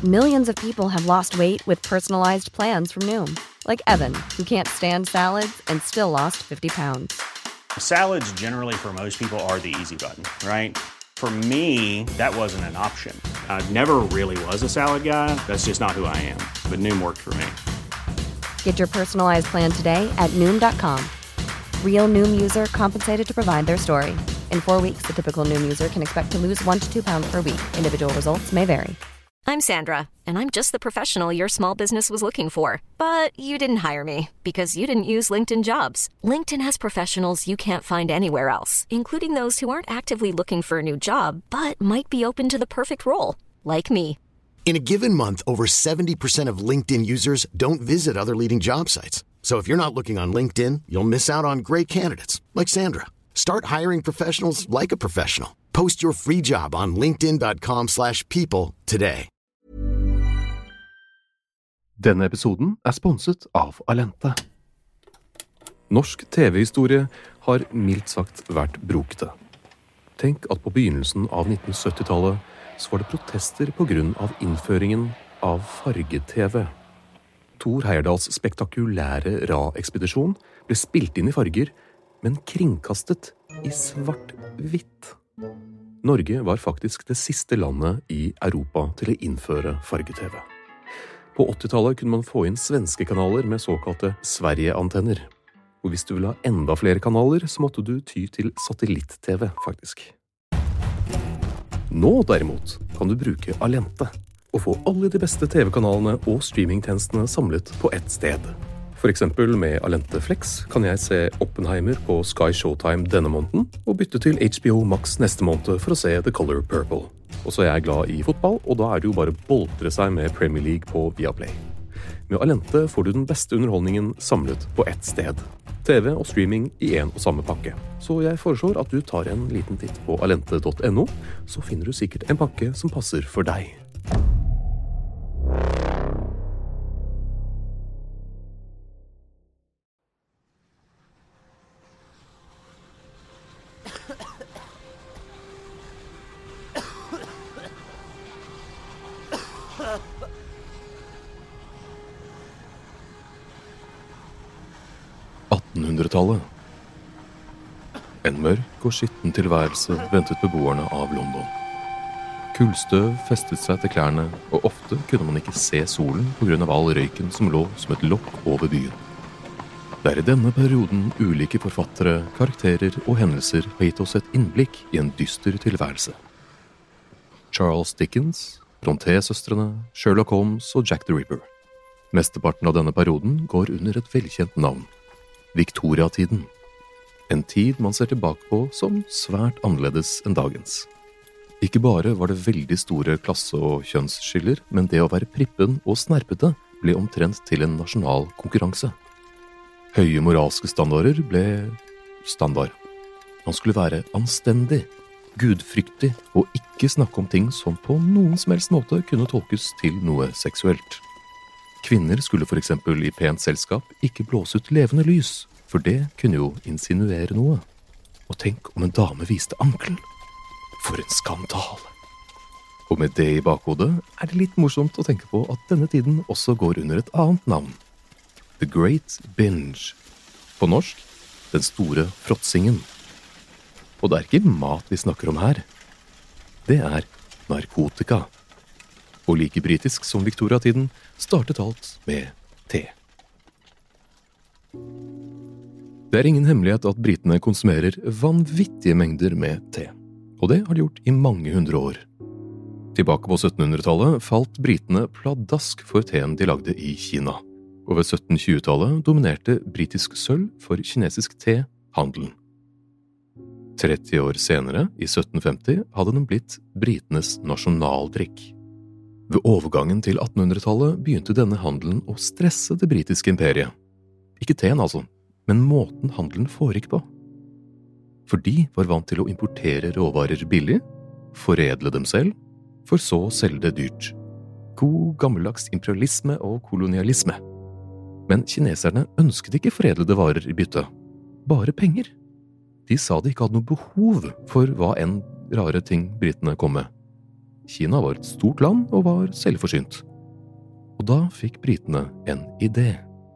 Millions of people have lost weight with personalized plans from Noom. Like Evan, who can't stand salads and still lost 50 pounds. Salads generally for most people are the easy button, right? For me, that wasn't an option. I never really was a salad guy. That's just not who I am. But Noom worked for me. Get your personalized plan today at Noom.com. Real Noom user compensated to provide their story. In 4 weeks, the typical Noom user can expect to lose 1 to 2 pounds per week. Individual results may vary. I'm Sandra, and I'm just the professional your small business was looking for. But you didn't hire me because you didn't use LinkedIn Jobs. LinkedIn has professionals you can't find anywhere else, including those who aren't actively looking for a new job, but might be open to the perfect role, like me. In a given month, over 70% of LinkedIn users don't visit other leading job sites. So if you're not looking on LinkedIn, you'll miss out on great candidates, like Sandra. Start hiring professionals like a professional. Post your free job on linkedin.com/people today. Denne episoden sponset av Alente. Norsk TV-historie har mildt sagt vært brokete. Tenk at på begynnelsen av 1970-tallet så var det protester på grunn av innføringen av farge-TV. Thor Heyerdahls spektakulære Ra-ekspedisjon ble spilt inn i farger, men kringkastet i svart-hvitt. Norge var faktisk det siste landet i Europa til å innføre farge-TV. På 80-tallet kunne man få inn svenske kanaler med såkalte Sverige-antenner. Og hvis du ville ha enda flere kanaler, så måtte du ty til satellitt-TV, faktisk. Nå derimot kan du bruke Alente og få alle de beste TV-kanalene og streamingtjenestene samlet på ett sted. For eksempel med Alente Flex kan jeg se Oppenheimer på Sky Showtime denne måneden og bytte til HBO Max neste måned for å se The Color Purple. Og så er jeg glad i fotball, og da er det jo bare boltre seg med Premier League på Viaplay. Med Alente får du den beste underholdningen samlet på ett sted. TV og streaming i en og samme pakke. Så jeg foreslår at du tar en liten titt på alente.no, så finner du sikkert en pakke som passer for deg. En mørk og skitten tilværelse ventet beboerne av London. Kullstøv festet seg til klærne, og ofte kunne man ikke se solen på grunn av all røyken som lå som et lokk over byen. Det er i denne perioden ulike forfattere, karakterer og hendelser har gitt oss et innblikk i en dyster tilværelse. Charles Dickens, Brontë-søstrene, Sherlock Holmes og Jack the Ripper. Mesteparten av denne perioden går under et velkjent navn. Victoria-tiden. En tid man ser tilbake på som svært annerledes enn dagens. Ikke bare var det veldig store klasse- og kjønnsskiller, men det å være prippen og snerpete ble omtrent til en nasjonal konkurranse. Høye moralske standarder ble standard. Man skulle være anstendig, gudfryktig og ikke snakke om ting som på noen som helst måte kunne tolkes til noe seksuelt. Kvinner skulle for eksempel i pent selskap ikke blåse ut levende lys, for det kunne jo insinuere noe. Og tenk om en dame viste ankelen. For en skandale! Og med det i bakhodet er det litt morsomt å tenke på at denne tiden også går under et annet navn. The Great Binge. På norsk, den store fråtsingen. Og det er ikke mat vi snakker om her. Det er narkotika. Og like britisk som Victoria-tiden startet alt med te. Det er ingen hemmelighet at britene konsumerer vanvittige mengder med te. Og det har de gjort i mange hundre år. Tilbake på 1700-tallet falt britene pladask for teen de lagde i Kina. Og ved 1720-tallet dominerte britisk sølv for kinesisk te handelen. 30 år senere, i 1750, hadde den blitt britenes nasjonaldrikk. Ved overgangen til 1800-tallet begynte denne handelen å stresse det britiske imperiet. Ikke teen altså, men måten handelen foregikk på. For de var vant til å importere råvarer billig, foredle dem selv, for så å selge det dyrt. God gammeldags imperialisme og kolonialisme. Men kineserne ønsket ikke foredlede varer i bytte, bare penger. De sa de ikke hadde noe behov for hva enn rare ting britene kom med. Kina var et stort land og var selvforsynt. Og da fikk britene en idé.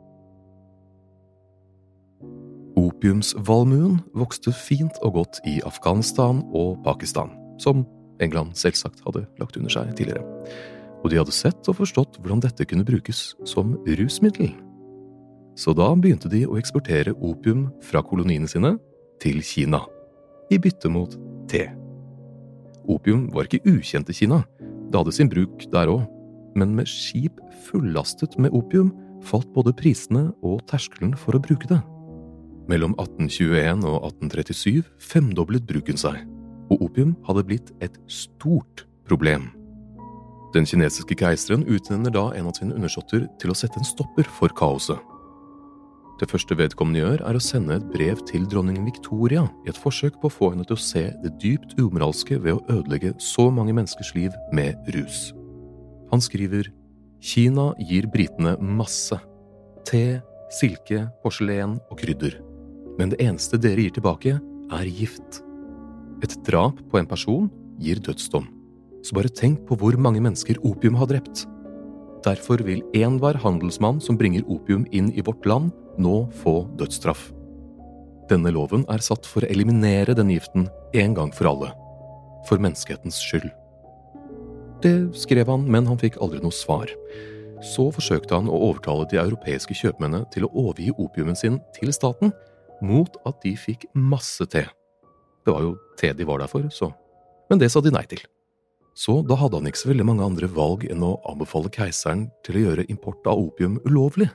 Opiumsvalmuen vokste fint og godt i Afghanistan og Pakistan, som England selvsagt hadde lagt under seg tidligere. Og de hadde sett og forstått hvordan dette kunne brukes som rusmiddel. Så da begynte de å eksportere opium fra koloniene sine til Kina, i bytte mot te. Opium var ikke ukjent i Kina, det hadde sin bruk der også, men med skip fullastet med opium falt både prisene og terskelen for å bruke det. Mellom 1821 og 1837 femdoblet bruken seg, og opium hadde blitt et stort problem. Den kinesiske keiseren utnevner da en av sine undersåtter til å sette en stopper for kaoset. Det første vedkommende gjør å sende et brev til dronning Victoria i et forsøk på å få henne til å se det dypt umoralske ved å ødelegge så mange menneskers liv med rus. Han skriver: Kina gir britene masse. Te, silke, porselen og krydder. Men det eneste dere gir tilbake gift. Et drap på en person gir dødsdom. Så bare tenk på hvor mange mennesker opium har drept. Derfor vil enhver handelsmann som bringer opium inn i vårt land nå få dødsstraff. Denne loven satt for å eliminere den giften en gang for alle. For menneskehetens skyld. Det skrev han, men han fikk aldri noe svar. Så forsøkte han å overtale de europeiske kjøpmennene til å overgi opiumen sin til staten, mot at de fikk masse te. Det var jo te de var der for, så. Men det sa de nei til. Så da hadde han ikke så veldig mange andre valg enn å anbefale keiseren til å gjøre import av opium ulovlig.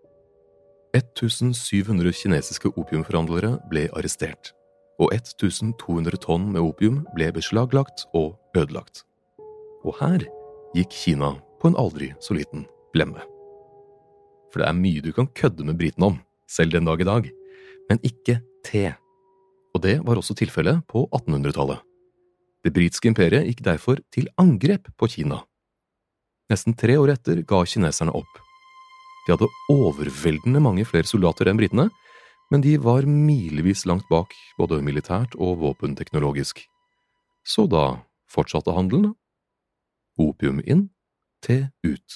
1700 kinesiske opiumforhandlere ble arrestert, og 1200 tonn med opium ble beslaglagt og ødelagt. Og her gikk Kina på en aldri så liten blemme. For det mye du kan kødde med britene om, selv den dag i dag, men ikke te. Og det var også tilfellet på 1800-tallet. Det britiske imperiet gikk derfor til angrep på Kina. Nesten 3 år etter ga kineserne opp. De hadde overveldende mange flere soldater enn britene, men de var milevis langt bak både militært og våpenteknologisk. Så da fortsatte handelen. Opium inn, te ut.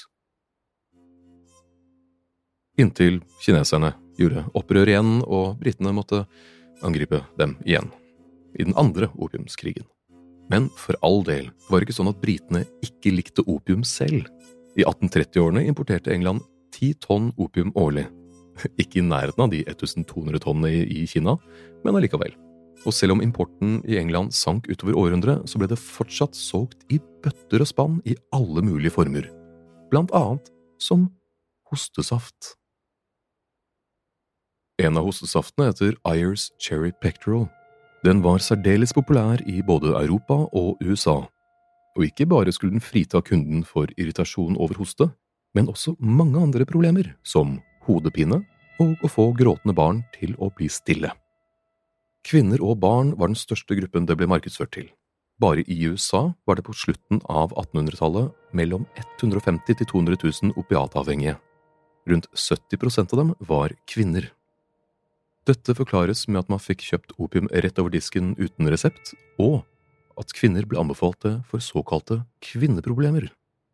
Inntil kineserne gjorde opprør igjen, og britene måtte angripe dem igjen, i den andre opiumskrigen. Men for all del var det ikke sånn at britene ikke likte opium selv. I 1830-årene importerte England 10 tonn opium årlig. Ikke i nærheten av de 1200 tonnene i Kina, men allikevel. Og selv om importen i England sank utover århundret, så ble det fortsatt solgt i bøtter og spann i alle mulige former. Blant annet som hostesaft. En av hostesaftene heter Ayers Cherry Pectoral. Den var særdeles populær i både Europa og USA. Og ikke bare skulle den frita kunden for irritasjon over hoste, men også mange andre problemer, som hodepine og å få gråtende barn til å bli stille. Kvinner og barn var den største gruppen det ble markedsført til. Bare i USA var det på slutten av 1800-tallet mellom 150 til 200 000 opiatavhengige. Rundt 70% av dem var kvinner. Dette forklares med at man fikk kjøpt opium rett over disken uten resept, og at kvinner ble anbefalt det for såkalte kvinneproblemer.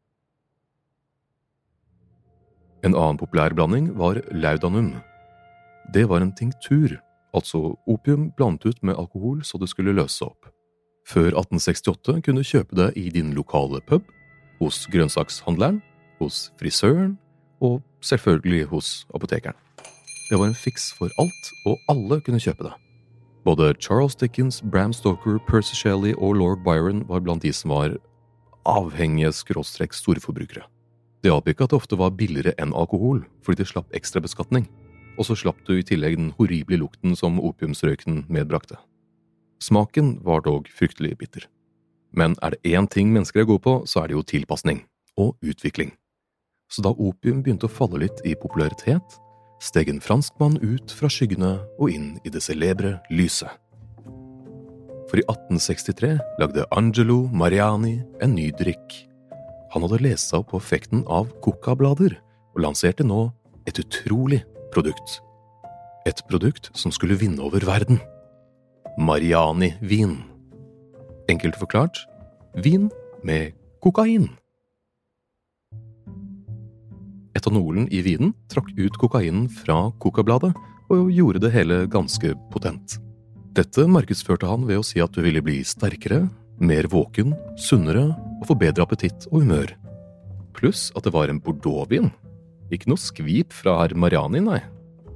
En annen populær blanding var laudanum. Det var en tinktur, altså opium blandet ut med alkohol så det skulle løse opp. Før 1868 kunne du kjøpe det i din lokale pub, hos grønnsakshandleren, hos frisøren og selvfølgelig hos apotekeren. Det var en fiks for alt, og alle kunne kjøpe det. Både Charles Dickens, Bram Stoker, Percy Shelley og Lord Byron var blant de som var avhengige /storforbrukere. Det hjalp ikke at det ofte var billigere enn alkohol, fordi det slapp ekstra beskatning. Og så slapp du i tillegg den horrible lukten som opiumsrøyken medbrakte. Smaken var dog fryktelig bitter. Men det én ting mennesker gode på, så det jo tilpasning og utvikling. Så da opium begynte å falle litt i popularitet, steg en franskmann ut fra skyggene og inn i det celebre lyset. For i 1863 lagde Angelo Mariani en ny drikk. Han hadde lest seg opp på effekten av kokablader og lanserte nå et utrolig produkt. Et produkt som skulle vinne over verden. Mariani-vin. Enkelt forklart, vin med kokain. Etanolen i vinen trakk ut kokainen fra kokabladet og gjorde det hele ganske potent. Dette markedsførte han ved å si at du ville bli sterkere, mer våken, sunnere og få bedre appetitt og humør. Pluss at det var en bordeauxvin. Ikke noe skvip fra herr Mariani, nei.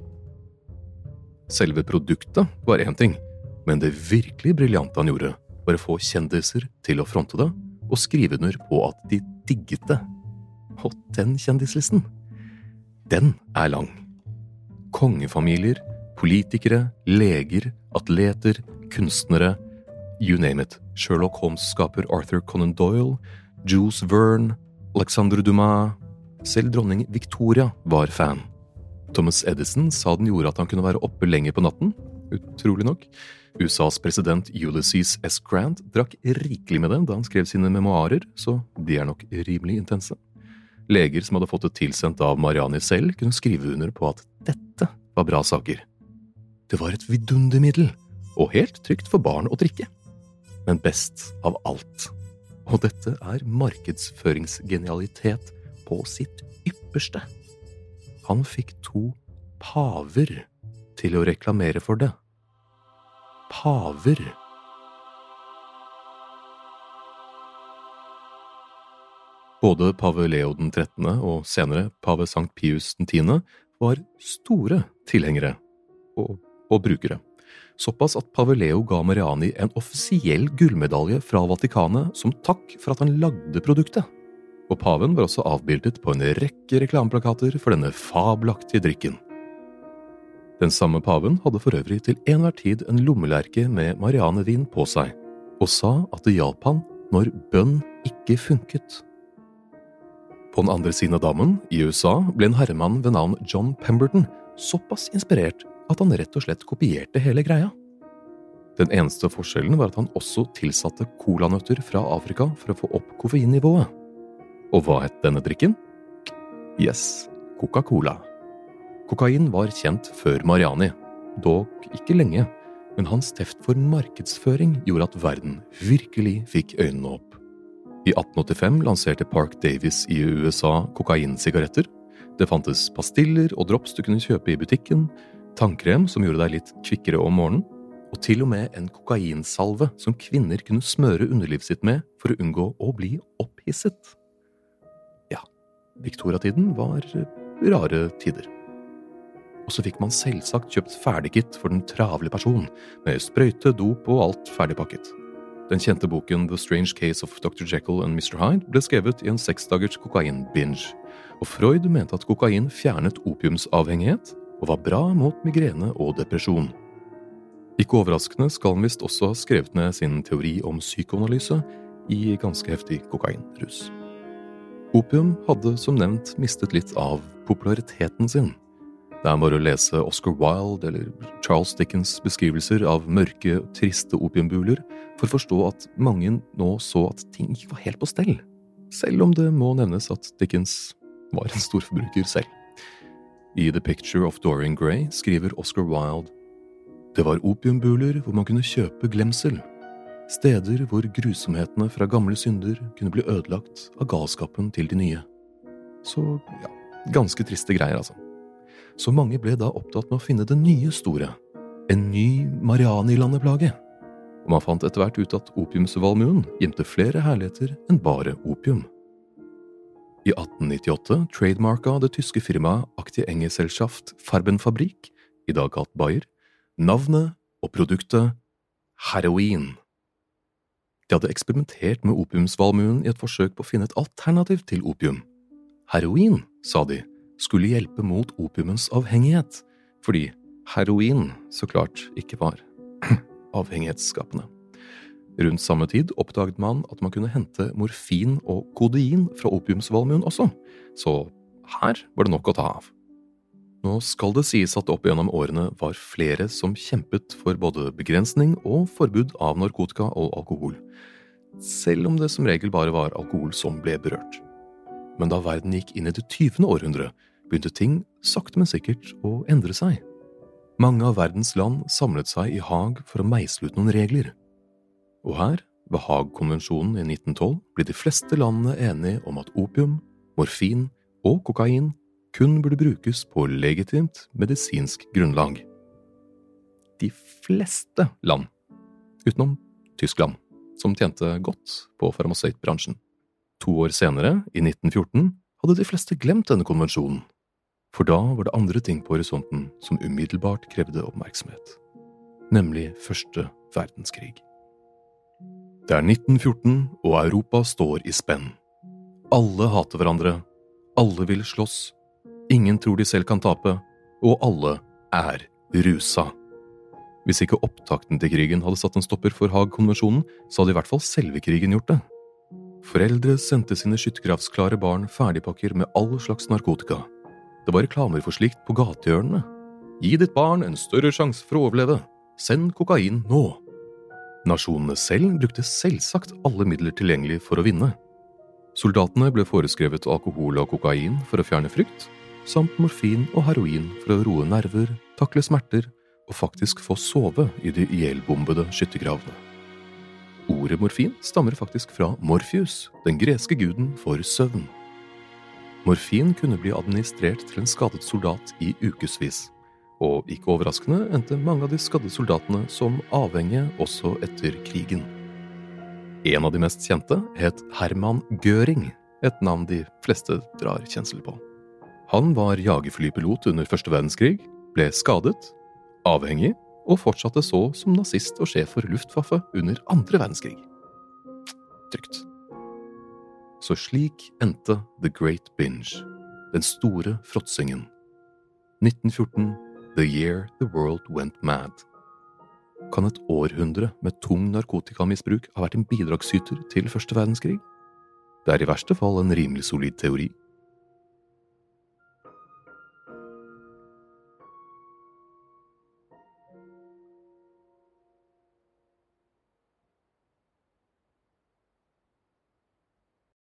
Selve produktet var en ting, men det virkelig briljante han gjorde var å få kjendiser til å fronte det og skrive under på at de digget det. Og den kjendislisten, den er lang. Kongefamilier, politikere, leger, atleter, kunstnere, you name it. Sherlock Holmes-skaper Arthur Conan Doyle, Jules Verne, Alexandre Dumas, selv dronning Victoria var fan. Thomas Edison sa den gjorde at han kunne være oppe lenger på natten, utrolig nok. USAs president Ulysses S. Grant drakk rikelig med det da han skrev sine memoarer, så de er nok rimelig intense. Leger som hadde fått det tilsendt av Mariani selv, kunne skrive under på at dette var bra saker. Det var et vidundermiddel, og helt trygt for barn å drikke. Men best av alt, og dette er markedsføringsgenialitet på sitt ypperste. Han fikk 2 paver til å reklamere for det. Paver. Både pave Leo den 13. og senere pave Sankt Pius den 10. var store tilhengere og brukere. Såpass at pave Leo ga Mariani en offisiell gullmedalje fra Vatikanet som takk for at han lagde produktet. Og paven var også avbildet på en rekke reklameplakater for denne fabelaktige drikken. Den samme paven hadde for øvrig til enhver tid en lommelerke med Marianevin på seg, og sa at det hjalp han når bønn ikke funket. På den andre siden av dammen, i USA, ble en herremann ved navn John Pemberton såpass inspirert at han rett og slett kopierte hele greia. Den eneste forskjellen var at han også tilsatte colanøtter fra Afrika for å få opp koffeinnivået. Og hva het denne drikken? Yes, Coca-Cola. Kokain var kjent før Mariani, dog ikke lenge, men hans teft for markedsføring gjorde at verden virkelig fikk øynene opp. I 1885 lanserte Park Davis i USA kokainsigaretter. Det fantes pastiller og drops du kunne kjøpe i butikken, tannkrem som gjorde deg litt kvikkere om morgenen, og til og med en kokainsalve som kvinner kunne smøre underlivet sitt med for å unngå å bli opphisset. Ja, Victoria-tiden var rare tider. Og så fikk man selvsagt kjøpt ferdigkit for den travle person, med sprøyte, dop og alt ferdigpakket. Den kjente boken The Strange Case of Dr. Jekyll and Mr. Hyde ble skrevet i en 6-dagers kokain-binge, og Freud mente at kokain fjernet opiumsavhengighet og var bra mot migrene og depresjon. Ikke overraskende skal han visst også ha skrevet ned sin teori om psykoanalyse i ganske heftig kokainrus. Opium hadde som nevnt mistet litt av populariteten sin. Det er bare å lese Oscar Wilde eller Charles Dickens beskrivelser av mørke, triste opiumbuler for å forstå at mange nå så at ting ikke var helt på stell, selv om det må nevnes at Dickens var en storforbruker selv. I The Picture of Dorian Gray skriver Oscar Wilde: «Det var opiumbuler hvor man kunne kjøpe glemsel, steder hvor grusomhetene fra gamle synder kunne bli ødelagt av galskapen til de nye.» Så ja, ganske triste greier altså. Så mange ble da opptatt med å finne det nye store, en ny Mariani-landeplage. Og man fant etter hvert ut at opiumsvalmuen gjemte flere herligheter enn bare opium. I 1898 trademarka det tyske firmaet Aktie Engesellschaft Farbenfabrik, i dag kalt Bayer, navnet og produktet heroin. De hadde eksperimentert med opiumsvalmuen i et forsøk på å finne et alternativ til opium. Heroin, sa de, skulle hjelpe mot opiumens avhengighet, fordi heroin så klart ikke var avhengighetsskapende. Rundt samme tid oppdaget man at man kunne hente morfin og kodein fra opiumsvalmuen også, så her var det nok å ta av. Nå skal det sies at opp gjennom årene var flere som kjempet for både begrensning og forbud av narkotika og alkohol, selv om det som regel bare var alkohol som ble berørt. Men da verden gikk inn i det 20. århundre, begynte ting sakte men sikkert å endre seg. Mange av verdens land samlet seg i Haag for å meisle ut noen regler. Og her ved Haag-konvensjonen i 1912 ble de fleste landene enige om at opium, morfin og kokain kun burde brukes på legitimt medisinsk grunnlag. De fleste land, utenom Tyskland, som tjente godt på farmasøytbransjen. 2 år senere, i 1914, hadde de fleste glemt denne konvensjonen, for da var det andre ting på horisonten som umiddelbart krevde oppmerksomhet, nemlig Første verdenskrig. Det er 1914, og Europa står i spenn. Alle hater hverandre, alle vil slåss, ingen tror de selv kan tape, og alle er rusa. Hvis ikke opptakten til krigen hadde satt en stopper for Haag-konvensjonen, så hadde i hvert fall selve krigen gjort det. Foreldre sendte sine skyttergravsklare barn ferdigpakker med all slags narkotika. Det var reklamer for slikt på gatehjørnene. Gi ditt barn en større sjanse for å overleve. Send kokain nå. Nasjonene selv brukte selvsagt alle midler tilgjengelig for å vinne. Soldatene ble foreskrevet alkohol og kokain for å fjerne frykt, samt morfin og heroin for å roe nerver, takle smerter og faktisk få sove i de ihjelbombede skyttergravene. Ordet morfin stammer faktisk fra Morpheus, den greske guden for søvn. Morfin kunne bli administrert til en skadet soldat i ukesvis, og ikke overraskende endte mange av de skadde soldatene som avhengige også etter krigen. En av de mest kjente het Hermann Göring, et navn de fleste drar kjensel på. Han var jagerflypilot under Første verdenskrig, ble skadet, avhengig og fortsatte så som nazist og sjef for Luftwaffe under Andre verdenskrig. Trygt. Så slik endte The Great Binge, den store fråtsingen. 1914, the year the world went mad. Kan et århundre med tung narkotikamisbruk ha vært en bidragsyter til Første verdenskrig? Det er i verste fall en rimelig solid teori,